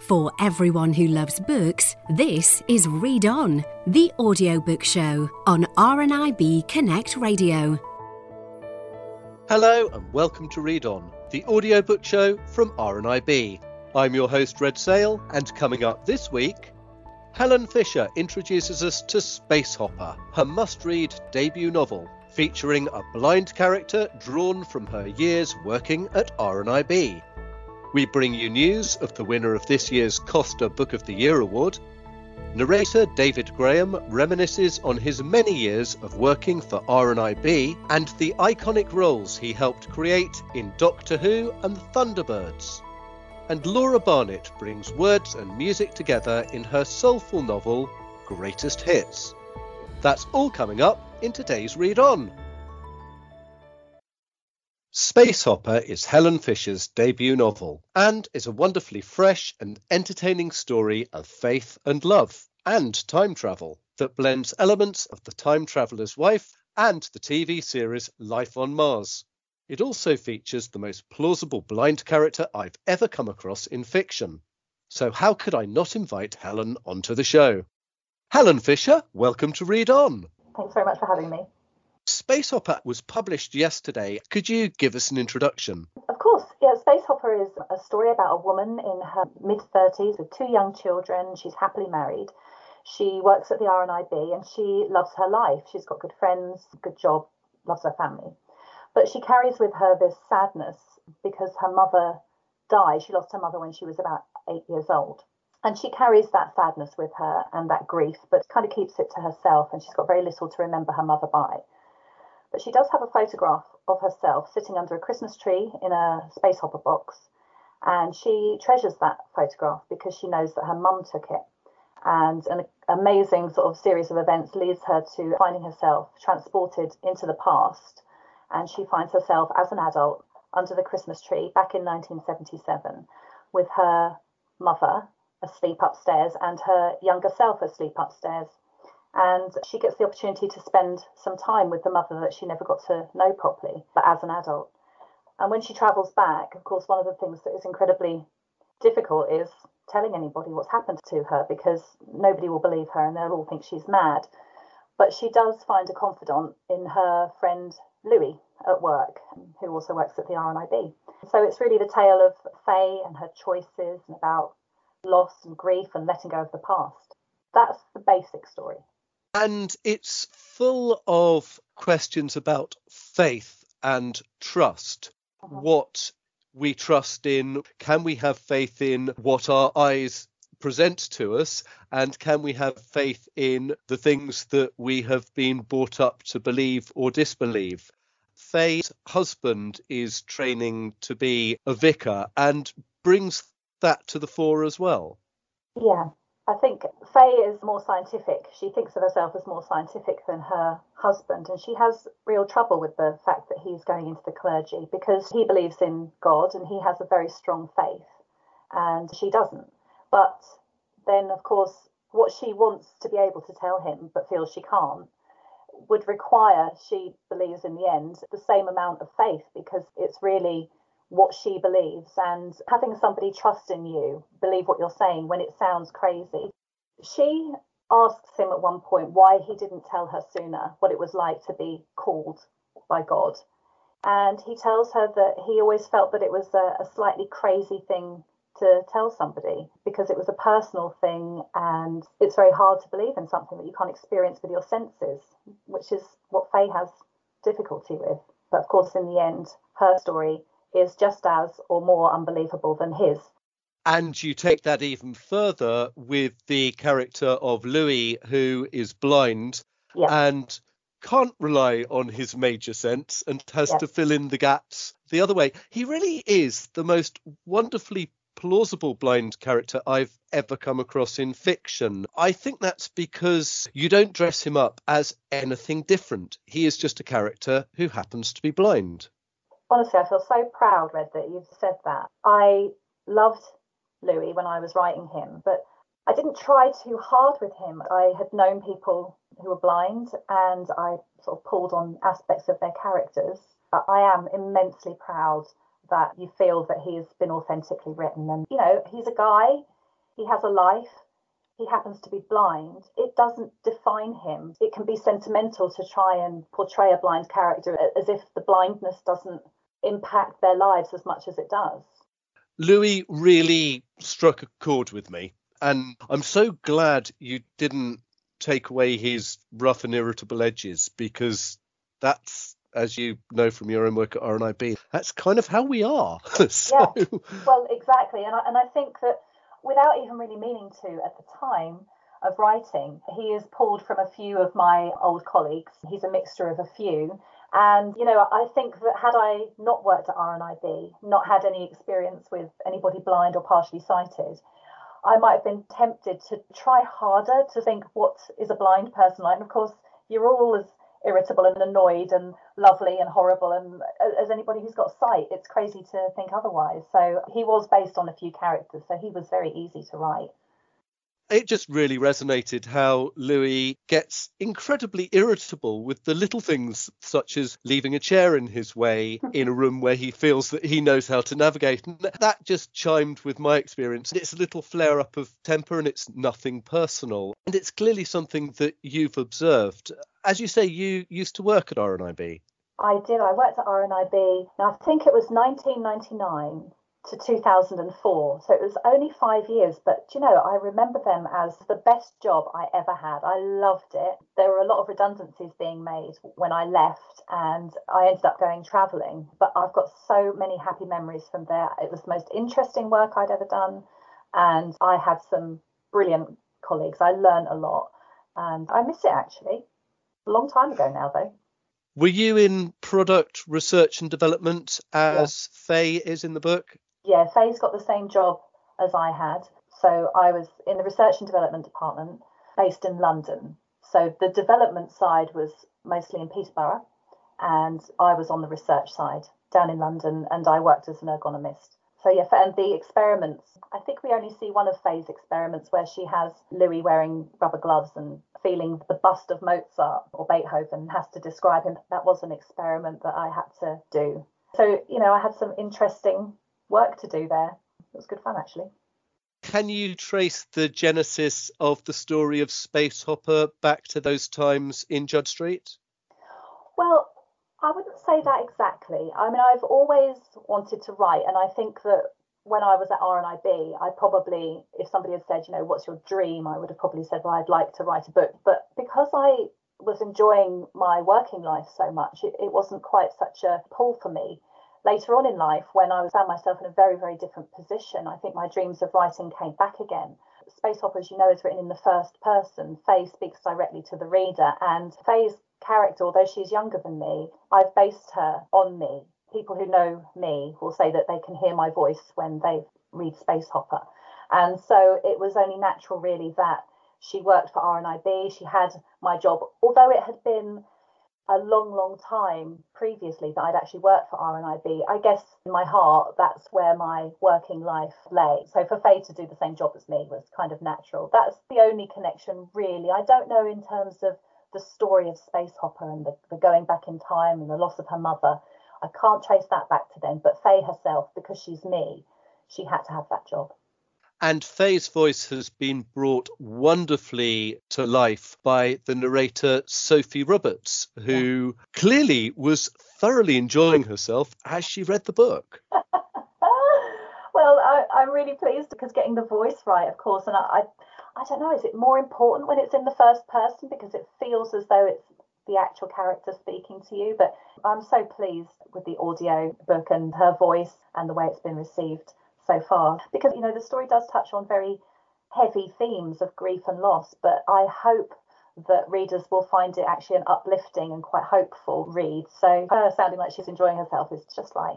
For everyone who loves books, this is Read On, the audiobook show on RNIB Connect Radio. Hello and welcome to Read On, the audiobook show from RNIB. I'm your host Red Sale, and coming up this week, Helen Fisher introduces us to Space Hopper, her must-read debut novel, featuring a blind character drawn from her years working at RNIB. We bring you news of the winner of this year's Costa Book of the Year award. Narrator David Graham reminisces on his many years of working for RNIB and the iconic roles he helped create in Doctor Who and Thunderbirds. And Laura Barnett brings words and music together in her soulful novel, Greatest Hits. That's all coming up in today's Read On. Space Hopper is Helen Fisher's debut novel and is a wonderfully fresh and entertaining story of faith and love and time travel that blends elements of The Time Traveller's Wife and the TV series Life on Mars. It also features the most plausible blind character I've ever come across in fiction. So how could I not invite Helen onto the show? Helen Fisher, welcome to Read On. Thanks very much for having me. Space Hopper was published yesterday. Could you give us an introduction? Of course. Yeah, Space Hopper is a story about a woman in her mid-30s with two young children. She's happily married. She works at the RNIB and she loves her life. She's got good friends, good job, loves her family. But she carries with her this sadness because her mother died. She lost her mother when she was about 8 years old. And she carries that sadness with her and that grief, but kind of keeps it to herself. And she's got very little to remember her mother by. But she does have a photograph of herself sitting under a Christmas tree in a Space Hopper box. And she treasures that photograph because she knows that her mum took it. And an amazing sort of series of events leads her to finding herself transported into the past. And she finds herself as an adult under the Christmas tree back in 1977 with her mother asleep upstairs and her younger self asleep upstairs. And she gets the opportunity to spend some time with the mother that she never got to know properly, but as an adult. And when she travels back, of course, one of the things that is incredibly difficult is telling anybody what's happened to her because nobody will believe her and they'll all think she's mad. But she does find a confidant in her friend Louis at work, who also works at the RNIB. So it's really the tale of Faye and her choices and about loss and grief and letting go of the past. That's the basic story. And it's full of questions about faith and trust. What we trust in, can we have faith in what our eyes present to us, and can we have faith in the things that we have been brought up to believe or disbelieve? Faye's husband is training to be a vicar and brings that to the fore as well. Yeah. I think Faye is more scientific. She thinks of herself as more scientific than her husband, and she has real trouble with the fact that he's going into the clergy because he believes in God and he has a very strong faith, and she doesn't. But then, of course, what she wants to be able to tell him but feels she can't would require, she believes in the end, the same amount of faith because it's really what she believes, and having somebody trust in you, believe what you're saying when it sounds crazy. She asks him at one point why he didn't tell her sooner what it was like to be called by God. And he tells her that he always felt that it was a slightly crazy thing to tell somebody because it was a personal thing and it's very hard to believe in something that you can't experience with your senses, which is what Faye has difficulty with. But of course, in the end, her story is just as or more unbelievable than his. And you take that even further with the character of Louis, who is blind and can't rely on his major sense and has to fill in the gaps the other way. He really is the most wonderfully plausible blind character I've ever come across in fiction. I think that's because you don't dress him up as anything different. He is just a character who happens to be blind. Honestly, I feel so proud, Red, that you've said that. I loved Louis when I was writing him, but I didn't try too hard with him. I had known people who were blind and I sort of pulled on aspects of their characters. But I am immensely proud that you feel that he's been authentically written. And, you know, he's a guy He has a life. He happens to be blind. It doesn't define him. It can be sentimental to try and portray a blind character as if the blindness doesn't impact their lives as much as it does. Louis really struck a chord with me, and I'm so glad you didn't take away his rough and irritable edges, because that's, as you know from your own work at RNIB, that's kind of how we are. So... Yeah, well, exactly. And I think that without even really meaning to at the time of writing, he is pulled from a few of my old colleagues. He's a mixture of a few. And, you know, I think that had I not worked at RNIB, not had any experience with anybody blind or partially sighted, I might have been tempted to try harder to think, what is a blind person like? And of course, you're all as irritable and annoyed and lovely and horrible and as anybody who's got sight. It's crazy to think otherwise. So he was based on a few characters, so he was very easy to write. It just really resonated how Louis gets incredibly irritable with the little things, such as leaving a chair in his way in a room where he feels that he knows how to navigate. And that just chimed with my experience. It's a little flare-up of temper, and it's nothing personal. And it's clearly something that you've observed. As you say, you used to work at RNIB. I did. I worked at RNIB. Now, I think it was 1999. To 2004. So it was only 5 years, but you know, I remember them as the best job I ever had. I loved it. There were a lot of redundancies being made when I left, and I ended up going travelling, but I've got so many happy memories from there. It was the most interesting work I'd ever done, and I had some brilliant colleagues. I learned a lot, and I miss it actually. A long time ago now, though. Were you in product research and development as Faye is in the book? Yeah, Faye's got the same job as I had. So I was in the research and development department based in London. So the development side was mostly in Peterborough, and I was on the research side down in London, and I worked as an ergonomist. So yeah, and the experiments, I think we only see one of Faye's experiments where she has Louis wearing rubber gloves and feeling the bust of Mozart or Beethoven, has to describe him. That was an experiment that I had to do. So, you know, I had some interesting work to do there. It was good fun, actually. Can you trace the genesis of the story of Space Hopper back to those times in Judd Street? Well, I wouldn't say that exactly. I mean, I've always wanted to write, and I think that when I was at RNIB, I probably, if somebody had said, you know, what's your dream, I would have probably said, well, I'd like to write a book. But because I was enjoying my working life so much, it wasn't quite such a pull for me. Later on in life, when I found myself in a very, very different position, I think my dreams of writing came back again. Space Hopper, as you know, is written in the first person. Faye speaks directly to the reader, and Faye's character, although she's younger than me, I've based her on me. People who know me will say that they can hear my voice when they read Space Hopper. And so it was only natural, really, that she worked for RNIB. She had my job, although it had been a long, long time previously that I'd actually worked for RNIB. I guess in my heart, that's where my working life lay. So for Faye to do the same job as me was kind of natural. That's the only connection, really. I don't know in terms of the story of Space Hopper and the going back in time and the loss of her mother. I can't trace that back to then. But Faye herself, because she's me, she had to have that job. And Faye's voice has been brought wonderfully to life by the narrator Sophie Roberts, who clearly was thoroughly enjoying herself as she read the book. Well, I'm really pleased because getting the voice right, of course, and I don't know, is it more important when it's in the first person because it feels as though it's the actual character speaking to you? But I'm so pleased with the audio book and her voice and the way it's been received so far, because, you know, the story does touch on very heavy themes of grief and loss, but I hope that readers will find it actually an uplifting and quite hopeful read. So her sounding like she's enjoying herself is just right.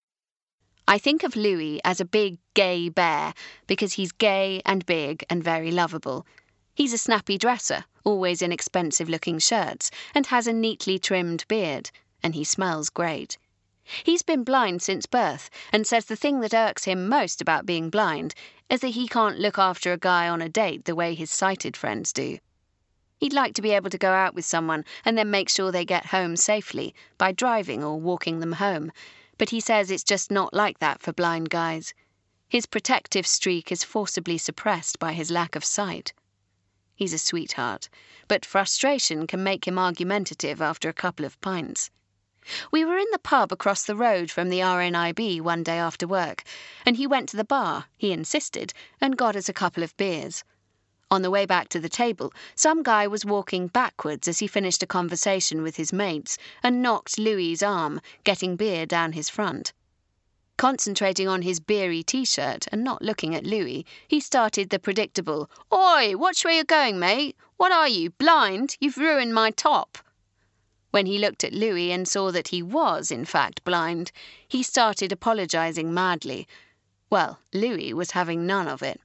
I think of Louis as a big gay bear because he's gay and big and very lovable. He's a snappy dresser, always in expensive-looking shirts, and has a neatly trimmed beard, and he smells great. He's been blind since birth and says the thing that irks him most about being blind is that he can't look after a guy on a date the way his sighted friends do. He'd like to be able to go out with someone and then make sure they get home safely by driving or walking them home, but he says it's just not like that for blind guys. His protective streak is forcibly suppressed by his lack of sight. He's a sweetheart, but frustration can make him argumentative after a couple of pints. We were in the pub across the road from the RNIB one day after work, and he went to the bar, he insisted, and got us a couple of beers. On the way back to the table, some guy was walking backwards as he finished a conversation with his mates and knocked Louis's arm, getting beer down his front. Concentrating on his beery T-shirt and not looking at Louis, he started the predictable, "Oi, watch where you're going, mate. What are you, blind? You've ruined my top." When he looked at Louis and saw that he was, in fact, blind, he started apologising madly. Well, Louis was having none of it.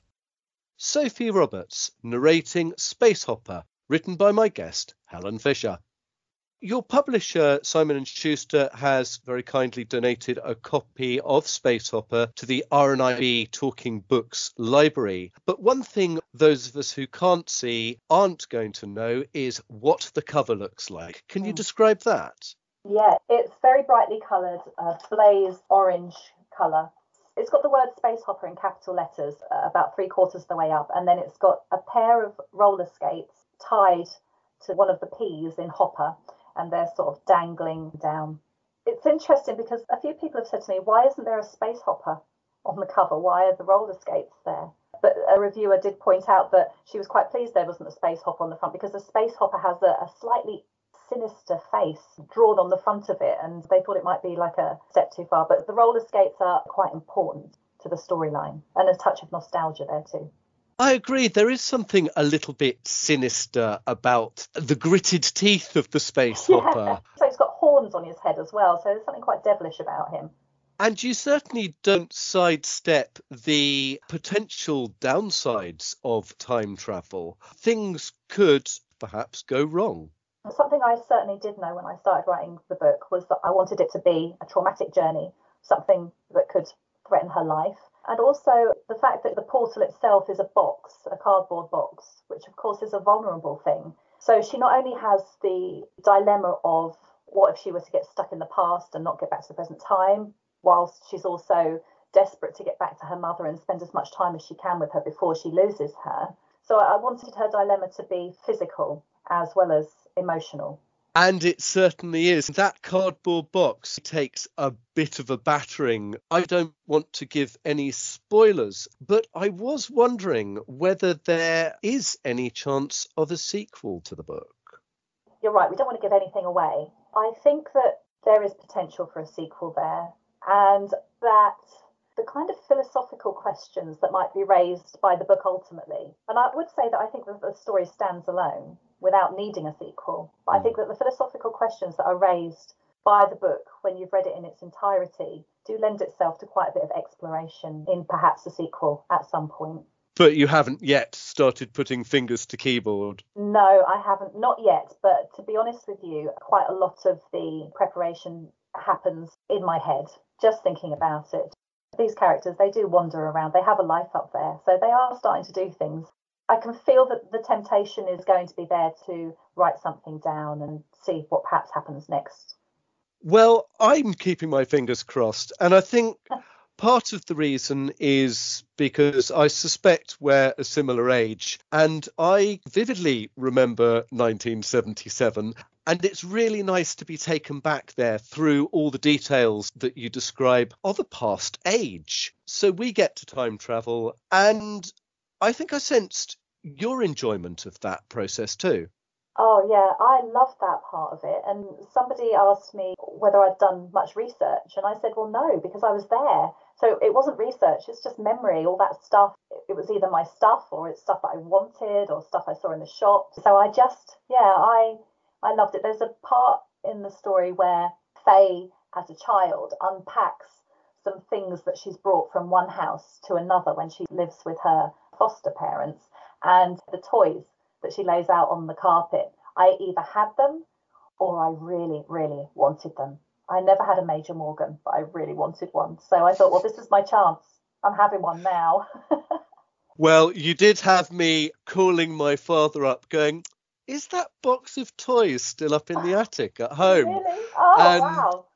Sophie Roberts, narrating Space Hopper, written by my guest, Helen Fisher. Your publisher, Simon & Schuster, has very kindly donated a copy of Space Hopper to the RNIB Talking Books library. But one thing those of us who can't see aren't going to know is what the cover looks like. Can you describe that? Yeah, it's very brightly coloured, blaze orange colour. It's got the word Space Hopper in capital letters about 3/4 of the way up, and then it's got a pair of roller skates tied to one of the P's in Hopper, and they're sort of dangling down. It's interesting because a few people have said to me, why isn't there a space hopper on the cover? Why are the roller skates there? But a reviewer did point out that she was quite pleased there wasn't a space hopper on the front, because the space hopper has a slightly sinister face drawn on the front of it, and they thought it might be like a step too far. But the roller skates are quite important to the storyline, and a touch of nostalgia there too. I agree. There is something a little bit sinister about the gritted teeth of the space hopper. So he's got horns on his head as well, so there's something quite devilish about him. And you certainly don't sidestep the potential downsides of time travel. Things could perhaps go wrong. Something I certainly did know when I started writing the book was that I wanted it to be a traumatic journey, something that could threaten her life. And also the fact that the portal itself is a box, a cardboard box, which of course is a vulnerable thing. So she not only has the dilemma of what if she was to get stuck in the past and not get back to the present time, whilst she's also desperate to get back to her mother and spend as much time as she can with her before she loses her. So I wanted her dilemma to be physical as well as emotional. And it certainly is. That cardboard box takes a bit of a battering. I don't want to give any spoilers, but I was wondering whether there is any chance of a sequel to the book. You're right, we don't want to give anything away. I think that there is potential for a sequel there, and that the kind of philosophical questions that might be raised by the book ultimately, and I would say that I think that the story stands alone without needing a sequel. But I think that the philosophical questions that are raised by the book when you've read it in its entirety do lend itself to quite a bit of exploration in perhaps a sequel at some point. But you haven't yet started putting fingers to keyboard? No, I haven't, not yet. But to be honest with you, quite a lot of the preparation happens in my head, just thinking about it. These characters, they do wander around. They have a life up there. So they are starting to do things. I can feel that the temptation is going to be there to write something down and see what perhaps happens next. Well, I'm keeping my fingers crossed. And I think part of the reason is because I suspect we're a similar age. And I vividly remember 1977. And it's really nice to be taken back there through all the details that you describe of a past age. So we get to time travel, and I think I sensed your enjoyment of that process too. Oh, yeah, I love that part of it. And somebody asked me whether I'd done much research. And I said, well, no, because I was there. So it wasn't research, it's just memory, all that stuff. It was either my stuff or it's stuff that I wanted or stuff I saw in the shop. So I just, I loved it. There's a part in the story where Faye, as a child, unpacks some things that she's brought from one house to another when she lives with her foster parents. And the toys that she lays out on the carpet, I either had them or I really, really wanted them. I never had a Major Morgan, but I really wanted one. So I thought, well, this is my chance. I'm having one now. Well, you did have me calling my father up going, is that box of toys still up in the attic at home? Really? Oh, and wow.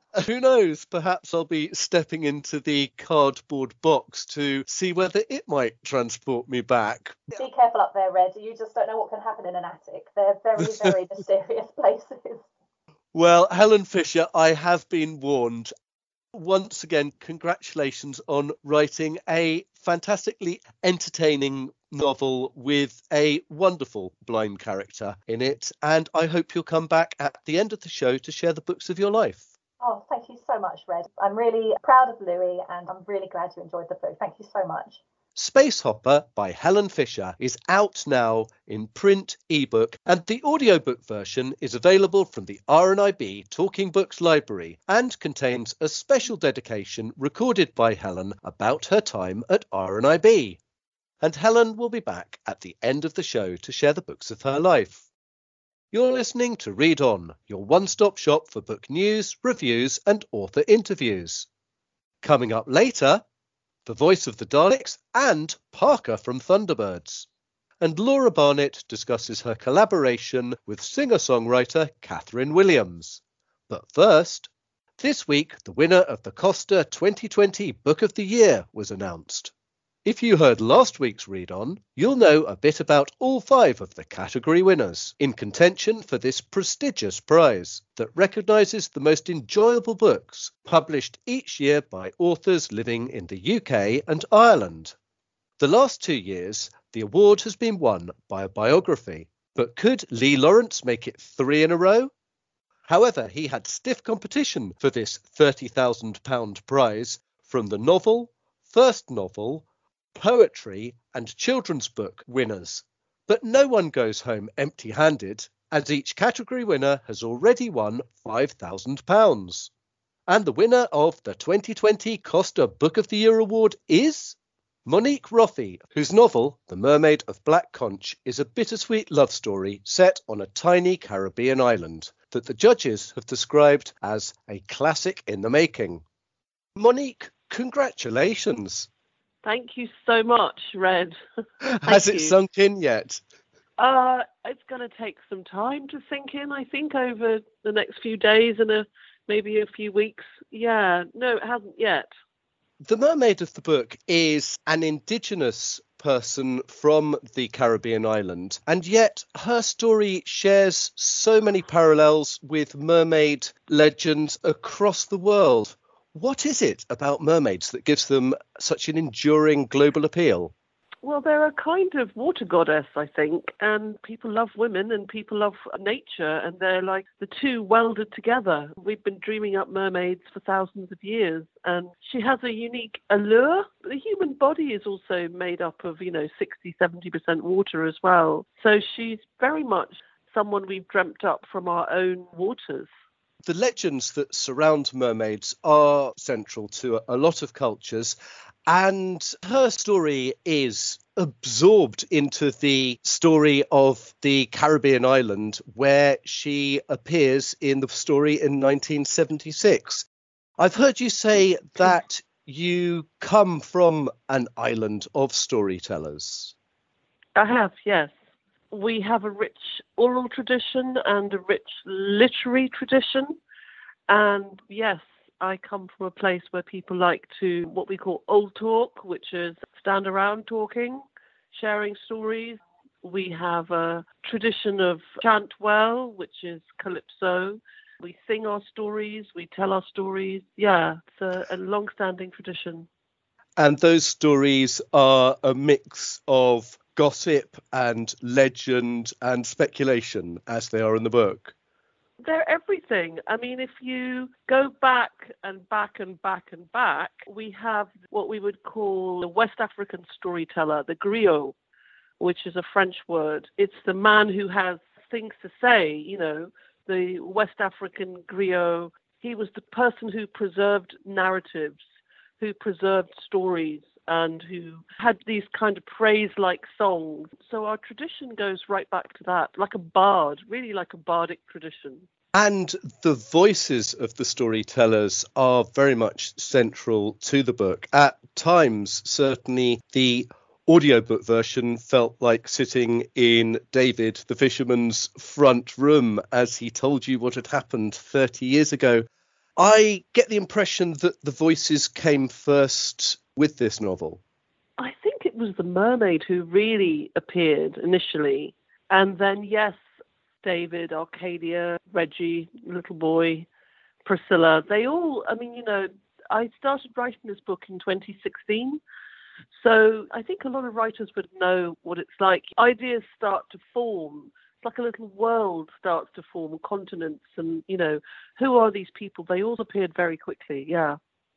Who knows? Perhaps I'll be stepping into the cardboard box to see whether it might transport me back. Be careful up there, Red. You just don't know what can happen in an attic. They're very, very mysterious places. Well, Helen Fisher, I have been warned. Once again, congratulations on writing a fantastically entertaining novel with a wonderful blind character in it. And I hope you'll come back at the end of the show to share the books of your life. Oh, thank you so much, Red. I'm really proud of Louis and I'm really glad you enjoyed the book. Thank you so much. Space Hopper by Helen Fisher is out now in print, ebook, and the audiobook version is available from the RNIB Talking Books library and contains a special dedication recorded by Helen about her time at RNIB. And Helen will be back at the end of the show to share the books of her life. You're listening to Read On, your one-stop shop for book news, reviews, and author interviews. Coming up later, the voice of the Daleks and Parker from Thunderbirds. And Laura Barnett discusses her collaboration with singer-songwriter Catherine Williams. But first, this week the winner of the Costa 2020 Book of the Year was announced. If you heard last week's Read On, you'll know a bit about all 5 of the category winners in contention for this prestigious prize that recognises the most enjoyable books published each year by authors living in the UK and Ireland. The last 2 years, the award has been won by a biography, but could Lee Lawrence make it 3 in a row? However, he had stiff competition for this £30,000 prize from the novel, first novel, poetry and children's book winners. But no one goes home empty-handed, as each category winner has already won £5,000. And the winner of the 2020 Costa Book of the Year award is Monique Roffey, whose novel, The Mermaid of Black Conch, is a bittersweet love story set on a tiny Caribbean island that the judges have described as a classic in the making. Monique, congratulations. Thank you so much, Red. Has it sunk in yet? It's going to take some time to sink in, I think, over the next few days and maybe a few weeks. Yeah, no, it hasn't yet. The mermaid of the book is an indigenous person from the Caribbean island, and yet her story shares so many parallels with mermaid legends across the world. What is it about mermaids that gives them such an enduring global appeal? Well, they're a kind of water goddess, I think, and people love women and people love nature, and they're like the two welded together. We've been dreaming up mermaids for thousands of years, and she has a unique allure. The human body is also made up of, 60-70% water as well. So she's very much someone we've dreamt up from our own waters. The legends that surround mermaids are central to a lot of cultures, and her story is absorbed into the story of the Caribbean island where she appears in the story in 1976. I've heard you say that you come from an island of storytellers. I have, yes. We have a rich oral tradition and a rich literary tradition. And yes, I come from a place where people like to what we call old talk, which is stand around talking, sharing stories. We have a tradition of chant well, which is calypso. We sing our stories, we tell our stories. Yeah, it's a long-standing tradition. And those stories are a mix of gossip and legend and speculation, as they are in the book. They're everything. I mean, if you go back and back and back and back, we have what we would call the West African storyteller, the griot, which is a French word. It's the man who has things to say, the West African griot. He was the person who preserved narratives, who preserved stories, and who had these kind of praise-like songs. So our tradition goes right back to that, like a bard, really like a bardic tradition. And the voices of the storytellers are very much central to the book. At times, certainly, the audiobook version felt like sitting in David the fisherman's front room as he told you what had happened 30 years ago. I get the impression that the voices came first with this novel. I think it was the mermaid who really appeared initially. And then, yes, David, Arcadia, Reggie, little boy, Priscilla, they all, I started writing this book in 2016. So I think a lot of writers would know what it's like. Ideas start to form. It's like a little world starts to form, continents, and, who are these people? They all appeared very quickly, yeah.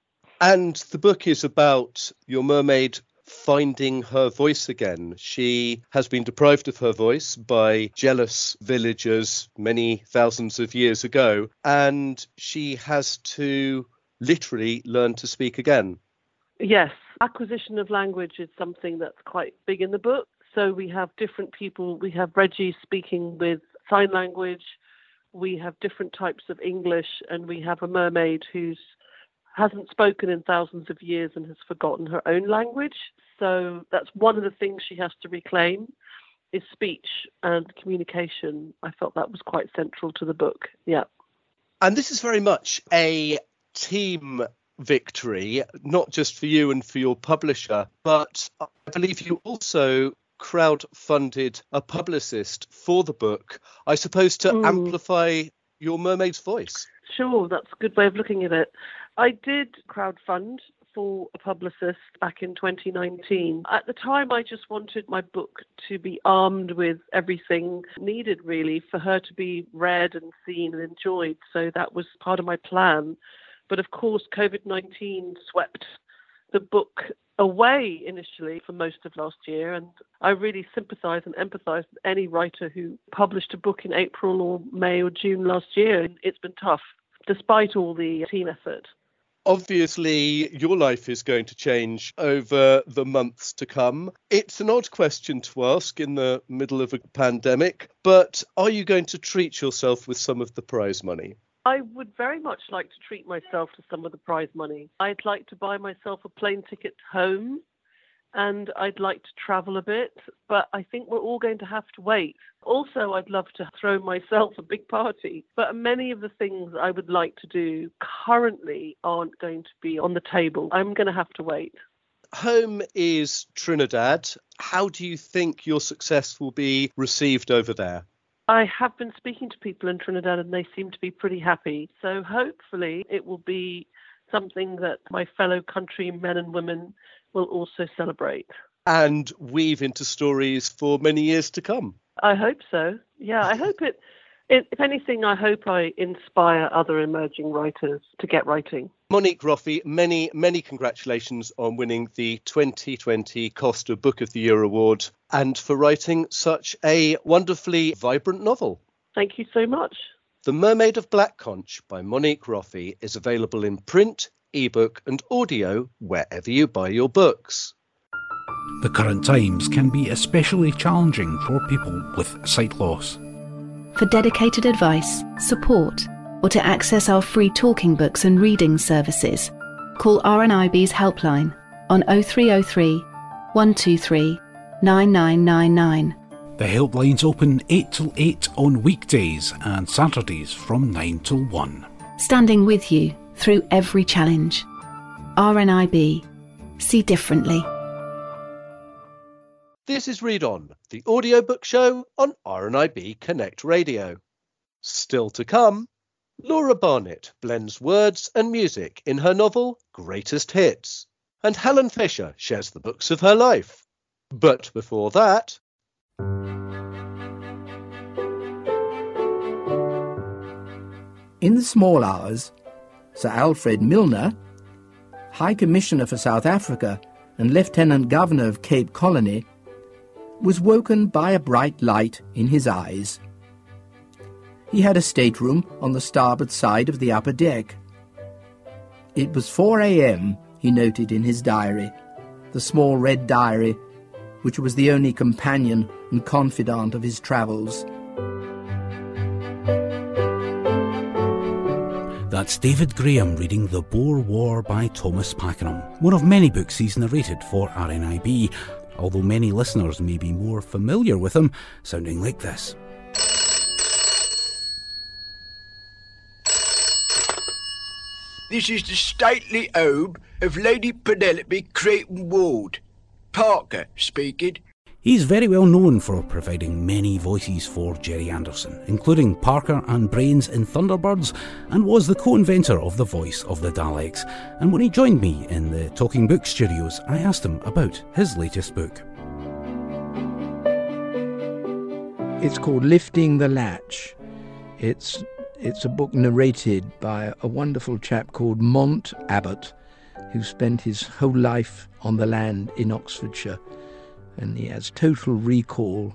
And the book is about your mermaid finding her voice again. She has been deprived of her voice by jealous villagers many thousands of years ago, and she has to literally learn to speak again. Yes, acquisition of language is something that's quite big in the book. So we have different people. We have Reggie speaking with sign language. We have different types of English, and we have a mermaid who hasn't spoken in thousands of years and has forgotten her own language. So that's one of the things she has to reclaim is speech and communication. I felt that was quite central to the book. Yeah. And this is very much a team victory, not just for you and for your publisher, but I believe you also crowdfunded a publicist for the book, I suppose, to amplify your mermaid's voice. Sure, that's a good way of looking at it. I did crowdfund for a publicist back in 2019. At the time, I just wanted my book to be armed with everything needed, really, for her to be read and seen and enjoyed. So that was part of my plan. But of course, COVID-19 swept the book away initially for most of last year. And I really sympathise and empathise with any writer who published a book in April or May or June last year. It's been tough, despite all the team effort. Obviously, your life is going to change over the months to come. It's an odd question to ask in the middle of a pandemic, but are you going to treat yourself with some of the prize money? I would very much like to treat myself to some of the prize money. I'd like to buy myself a plane ticket home, and I'd like to travel a bit, but I think we're all going to have to wait. Also, I'd love to throw myself a big party, but many of the things I would like to do currently aren't going to be on the table. I'm going to have to wait. Home is Trinidad. How do you think your success will be received over there? I have been speaking to people in Trinidad and they seem to be pretty happy. So hopefully it will be something that my fellow countrymen and women will also celebrate. And weave into stories for many years to come. I hope so. Yeah, I hope it. If anything, I hope I inspire other emerging writers to get writing. Monique Roffey, many, many congratulations on winning the 2020 Costa Book of the Year Award and for writing such a wonderfully vibrant novel. Thank you so much. The Mermaid of Black Conch by Monique Roffey is available in print, ebook and audio wherever you buy your books. The current times can be especially challenging for people with sight loss. For dedicated advice, support, or to access our free talking books and reading services, call RNIB's helpline on 0303 123 9999. The helpline's open 8 till 8 on weekdays and Saturdays from 9 till 1. Standing with you through every challenge. RNIB. See differently. This is Read On, the audiobook show on RNIB Connect Radio. Still to come, Laura Barnett blends words and music in her novel Greatest Hits, and Helen Fisher shares the books of her life. But before that... In the small hours, Sir Alfred Milner, High Commissioner for South Africa and Lieutenant Governor of Cape Colony, was woken by a bright light in his eyes. He had a stateroom on the starboard side of the upper deck. It was 4 a.m., he noted in his diary, the small red diary, which was the only companion and confidant of his travels. That's David Graham reading The Boer War by Thomas Pakenham, one of many books he's narrated for RNIB, although many listeners may be more familiar with him, sounding like this. This is the stately ode of Lady Penelope Creighton Ward. Parker speaking. He's very well known for providing many voices for Gerry Anderson, including Parker and Brains in Thunderbirds, and was the co-inventor of the voice of the Daleks. And when he joined me in the Talking Book studios, I asked him about his latest book. It's called Lifting the Latch. It's a book narrated by a wonderful chap called Mont Abbott, who spent his whole life on the land in Oxfordshire. And he has total recall,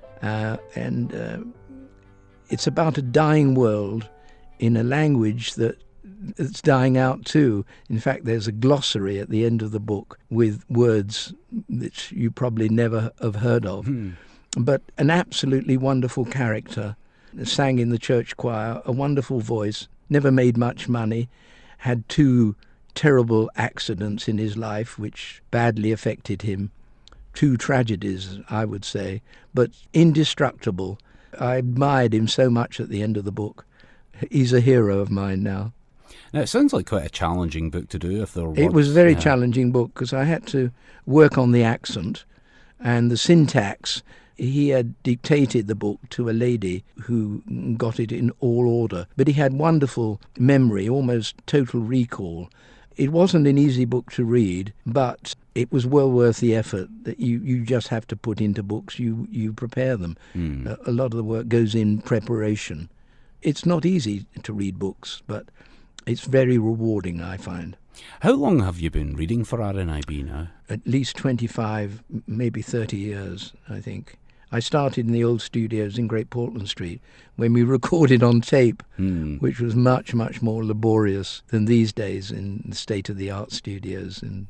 and it's about a dying world in a language that's dying out too. In fact, there's a glossary at the end of the book with words that you probably never have heard of. But an absolutely wonderful character, sang in the church choir, a wonderful voice, never made much money, had 2 terrible accidents in his life which badly affected him. 2 tragedies, I would say, but indestructible. I admired him so much at the end of the book. He's a hero of mine now. Now, it sounds like quite a challenging book to do. It was a very challenging book because I had to work on the accent and the syntax. He had dictated the book to a lady who got it in all order, but he had wonderful memory, almost total recall. It wasn't an easy book to read, but it was well worth the effort that you just have to put into books. You prepare them. A lot of the work goes in preparation. It's not easy to read books, but it's very rewarding, I find. How long have you been reading for RNIB now? At least 25, maybe 30 years, I think. I started in the old studios in Great Portland Street when we recorded on tape, which was much, much more laborious than these days in the state-of-the-art studios. And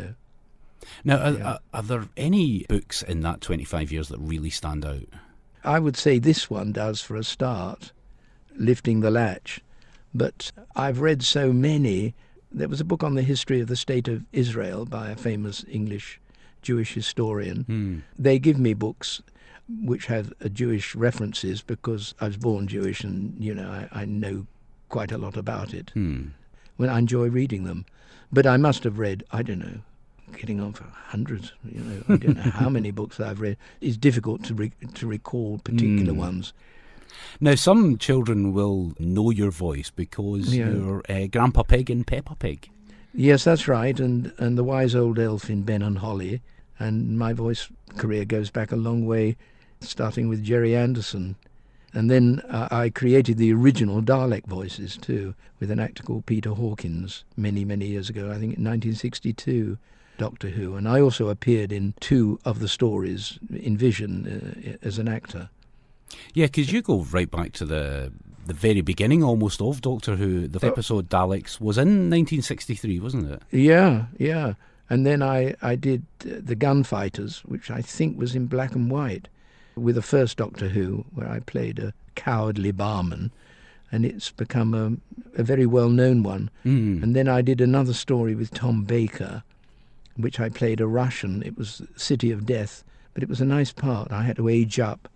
Now, are there any books in that 25 years that really stand out? I would say this one does for a start, Lifting the Latch. But I've read so many. There was a book on the history of the State of Israel by a famous English Jewish historian. They give me books which have Jewish references because I was born Jewish and, I know quite a lot about it. Well, I enjoy reading them. But I must have read, I don't know, getting on for hundreds, I don't know how many books I've read. It's difficult to recall particular ones. Now, some children will know your voice because you're Grandpa Pig and Peppa Pig. Yes, that's right, and the wise old elf in Ben and Holly. And my voice career goes back a long way, starting with Gerry Anderson. And then I created the original Dalek voices, too, with an actor called Peter Hawkins many, many years ago, I think in 1962, Doctor Who. And I also appeared in 2 of the stories in Vision as an actor. Yeah, because you go right back to the very beginning almost of Doctor Who. The episode Daleks was in 1963, wasn't it? Yeah. And then I did The Gunfighters, which I think was in black and white, with the first Doctor Who, where I played a cowardly barman, and it's become a very well-known one. And then I did another story with Tom Baker, which I played a Russian. It was City of Death, but it was a nice part. I had to age up,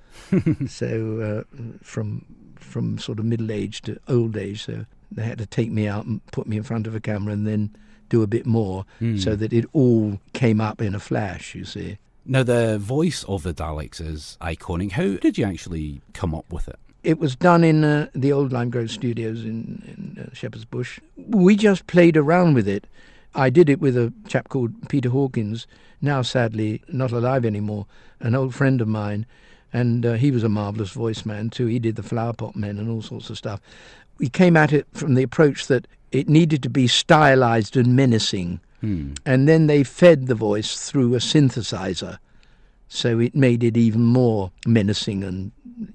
so from sort of middle age to old age, so they had to take me out and put me in front of a camera and then do a bit more so that it all came up in a flash, you see. Now, the voice of the Daleks is iconic. How did you actually come up with it? It was done in the old Lime Grove studios in Shepherd's Bush. We just played around with it. I did it with a chap called Peter Hawkins, now sadly not alive anymore, an old friend of mine, and he was a marvellous voice man too. He did the Flower Pot Men and all sorts of stuff. We came at it from the approach that it needed to be stylized and menacing. And then they fed the voice through a synthesizer, so it made it even more menacing and,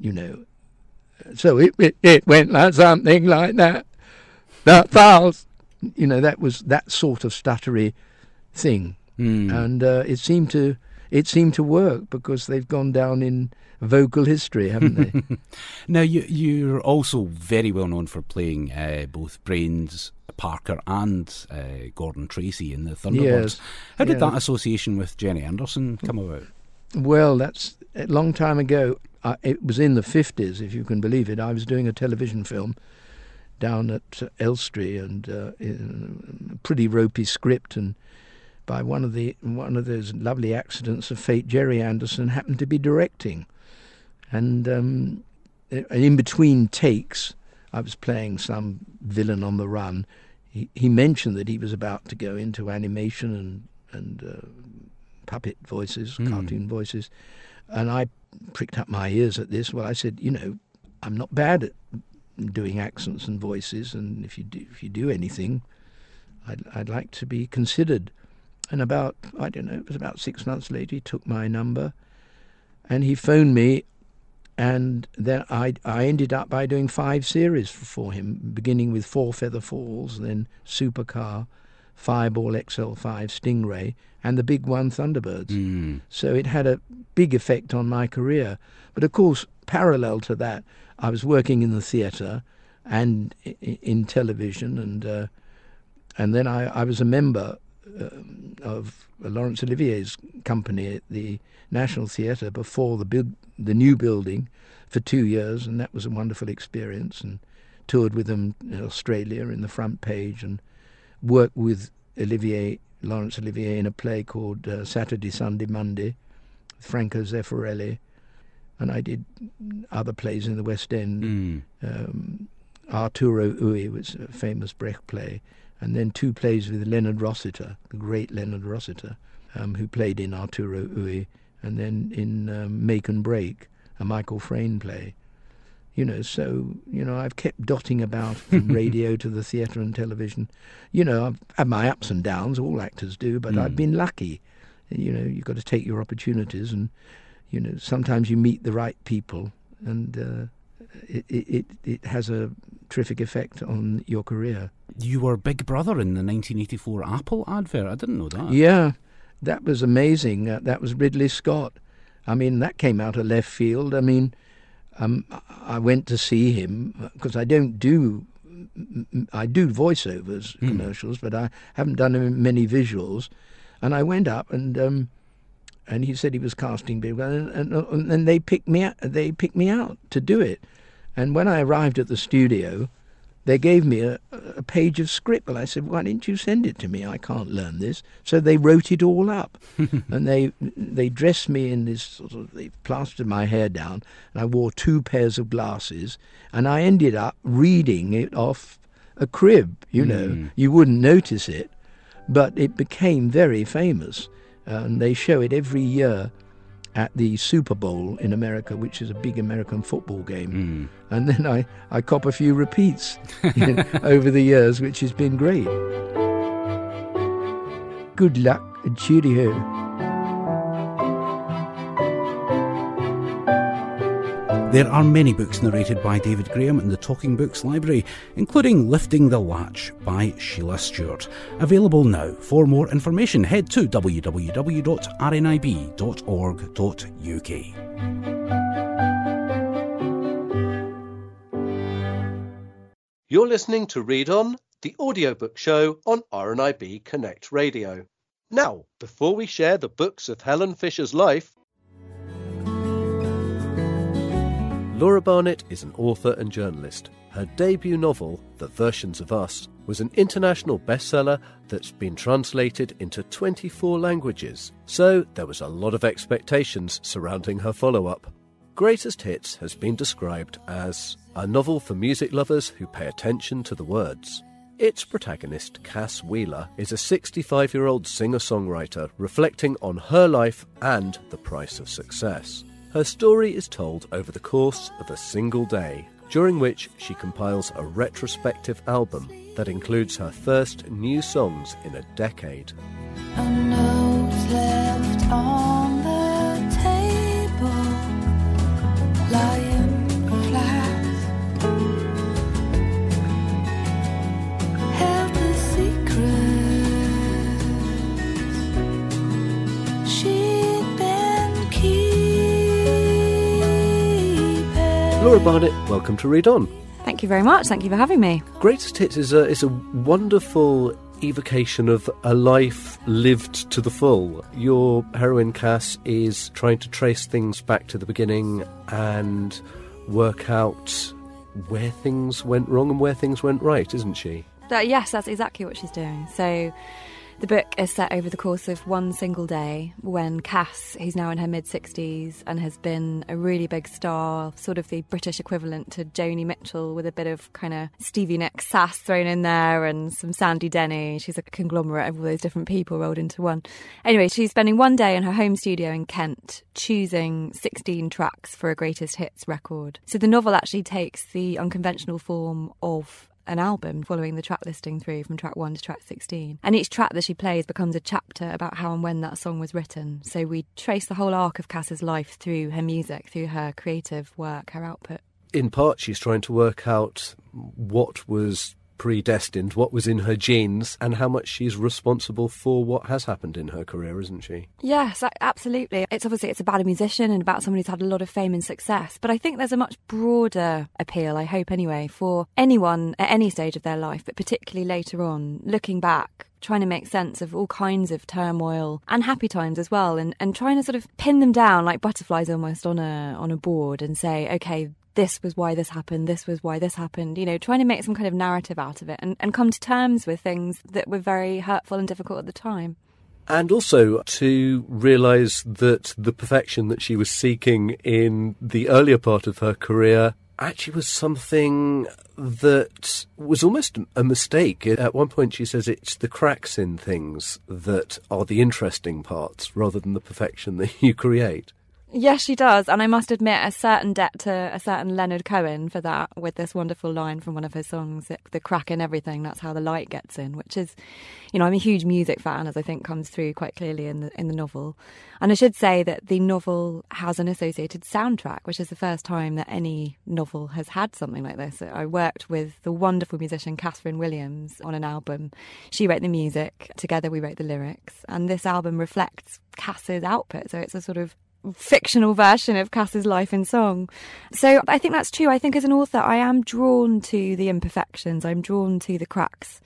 So it went like something like that. That fouls. That was that sort of stuttery thing. And it seemed to work because they've gone down in vocal history, haven't they? Now, you're also very well known for playing both Brains, Parker and Gordon Tracy in the Thunderbirds. Yes, How did that association with Gerry Anderson come about? Well, that's a long time ago. It was in the 50s, if you can believe it. I was doing a television film down at Elstree, and in a pretty ropey script, and by one of those lovely accidents of fate, Jerry Anderson happened to be directing. And in between takes, I was playing some villain on the run. He mentioned that he was about to go into animation and puppet voices, cartoon voices. And I pricked up my ears at this. Well, I said, I'm not bad at doing accents and voices, and if you do anything, I'd like to be considered. And it was about 6 months later, he took my number and he phoned me, and then I ended up by doing 5 series for him, beginning with 4 Feather Falls, then Supercar, Fireball XL5, Stingray, and the big one, Thunderbirds. So it had a big effect on my career. But of course, parallel to that, I was working in the theatre and in television, and then I was a member of Laurence Olivier's company at the National Theatre before the new building for 2 years, and that was a wonderful experience, and toured with them in Australia in the front page, and worked with Laurence Olivier in a play called Saturday, Sunday, Monday, with Franco Zeffirelli, and I did other plays in the West End. Arturo Ui was a famous Brecht play, and then 2 plays with Leonard Rossiter, the great Leonard Rossiter, who played in Arturo Ui, and then in Make and Break, a Michael Frayn play. I've kept dotting about from radio to the theatre and television. I've had my ups and downs, all actors do, but I've been lucky. You've got to take your opportunities, and, sometimes you meet the right people, and it has a terrific effect on your career. You were Big Brother in the 1984 Apple advert. I didn't know that. Yeah, that was amazing. That was Ridley Scott. I mean, that came out of left field. I mean, I went to see him because I do voiceovers, commercials, but I haven't done many visuals. And I went up, and he said he was casting Big Brother, and they picked me out. They picked me out to do it. And when I arrived at the studio, they gave me a page of script. Well, I said, why didn't you send it to me? I can't learn this. So they wrote it all up. And they dressed me in this they plastered my hair down, and I wore 2 pairs of glasses, and I ended up reading it off a crib. You wouldn't notice it, but it became very famous. And they show it every year at the Super Bowl in America, which is a big American football game. And then I cop a few repeats over the years, which has been great. Good luck and cheerio. There are many books narrated by David Graham in the Talking Books library, including Lifting the Latch by Sheila Stewart. Available now. For more information, head to www.rnib.org.uk. You're listening to Read On, the audiobook show on RNIB Connect Radio. Now, before we share the books of Helen Fisher's life, Laura Barnett is an author and journalist. Her debut novel, The Versions of Us, was an international bestseller that's been translated into 24 languages, so there was a lot of expectations surrounding her follow-up. Greatest Hits has been described as a novel for music lovers who pay attention to the words. Its protagonist, Cass Wheeler, is a 65-year-old singer-songwriter reflecting on her life and the price of success. Her story is told over the course of a single day, during which she compiles a retrospective album that includes her first new songs in a decade. A note left on the table, lying flat, held the secrets she'd been keeping. Laura Barnett, welcome to Read On. Thank you very much. Thank you for having me. Greatest Hits is a wonderful evocation of a life lived to the full. Your heroine, Cass, is trying to trace things back to the beginning and work out where things went wrong and where things went right, isn't she? Yes, that's exactly what she's doing. So the book is set over the course of one single day when Cass, who's now in her mid-60s and has been a really big star, sort of the British equivalent to Joni Mitchell with a bit of kind of Stevie Nicks sass thrown in there and some Sandy Denny. She's a conglomerate of all those different people rolled into one. Anyway, she's spending one day in her home studio in Kent choosing 16 tracks for a greatest hits record. So the novel actually takes the unconventional form of an album, following the track listing through from track 1 to track 16. And each track that she plays becomes a chapter about how and when that song was written. So we trace the whole arc of Cass's life through her music, through her creative work, her output. In part, she's trying to work out what was predestined, what was in her genes, and how much she's responsible for what has happened in her career, isn't she? Yes, absolutely. It's about a musician and about someone who's had a lot of fame and success. But I think there's a much broader appeal, I hope anyway, for anyone at any stage of their life, but particularly later on, looking back, trying to make sense of all kinds of turmoil and happy times as well, and trying to sort of pin them down like butterflies almost on a board and say, okay, this was why this happened, this was why this happened, trying to make some kind of narrative out of it and come to terms with things that were very hurtful and difficult at the time. And also to realise that the perfection that she was seeking in the earlier part of her career actually was something that was almost a mistake. At one point she says it's the cracks in things that are the interesting parts rather than the perfection that you create. Yes, she does. And I must admit a certain debt to a certain Leonard Cohen for that, with this wonderful line from one of his songs, the crack in everything, that's how the light gets in, which is, I'm a huge music fan, as I think comes through quite clearly in the novel. And I should say that the novel has an associated soundtrack, which is the first time that any novel has had something like this. I worked with the wonderful musician Catherine Williams on an album. She wrote the music, together we wrote the lyrics, and this album reflects Cass's output, so it's a sort of fictional version of Cass's life in song. So I think that's true. I think as an author I am drawn to the imperfections, I'm drawn to the cracks